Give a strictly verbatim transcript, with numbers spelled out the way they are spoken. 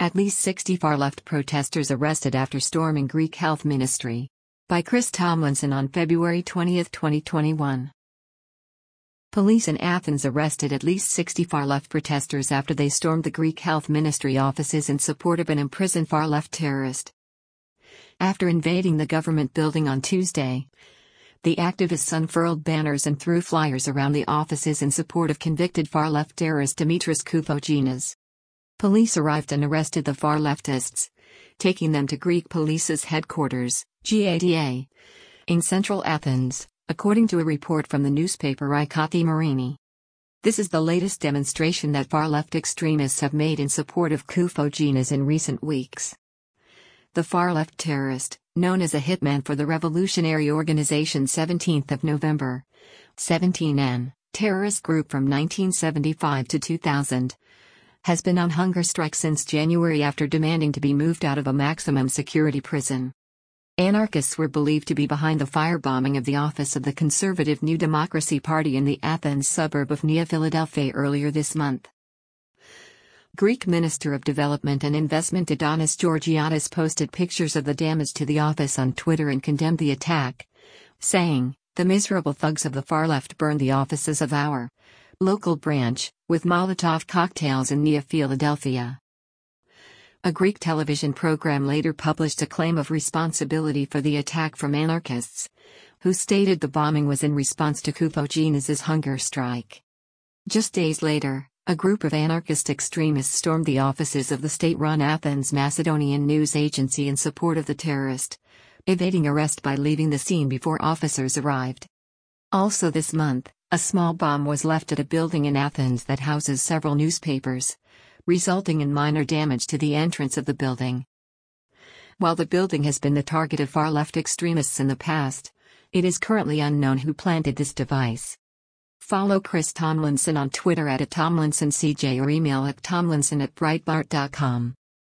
At least sixty far-left protesters arrested after storming Greek health ministry. By Chris Tomlinson on February twentieth, twenty twenty-one. Police in Athens arrested at least sixty far-left protesters after they stormed the Greek health ministry offices in support of an imprisoned far-left terrorist. After invading the government building on Tuesday, the activists unfurled banners and threw flyers around the offices in support of convicted far-left terrorist Dimitris Koufogiannis. Police arrived and arrested the far-leftists, taking them to Greek police's headquarters, G A D A, in central Athens, according to a report from the newspaper I Kathimerini. This is the latest demonstration that far-left extremists have made in support of Koufogiannis in recent weeks. The far-left terrorist, known as a hitman for the revolutionary organization seventeenth of November, seventeen N, terrorist group from nineteen seventy-five to two thousand, has been on hunger strike since January after demanding to be moved out of a maximum security prison. Anarchists were believed to be behind the firebombing of the office of the conservative New Democracy Party in the Athens suburb of Nea Philadelphia earlier this month. Greek Minister of Development and Investment Adonis Georgiadis posted pictures of the damage to the office on Twitter and condemned the attack, saying, "The miserable thugs of the far left burned the offices of our local branch with Molotov cocktails in Nea Philadelphia." A Greek television program later published a claim of responsibility for the attack from anarchists, who stated the bombing was in response to Koufogiannis' hunger strike. Just days later, a group of anarchist extremists stormed the offices of the state-run Athens Macedonian news agency in support of the terrorist, evading arrest by leaving the scene before officers arrived. Also this month, a small bomb was left at a building in Athens that houses several newspapers, resulting in minor damage to the entrance of the building. While the building has been the target of far-left extremists in the past, it is currently unknown who planted this device. Follow Chris Tomlinson on Twitter at Tomlinson C J or email at tomlinson at breitbart dot com.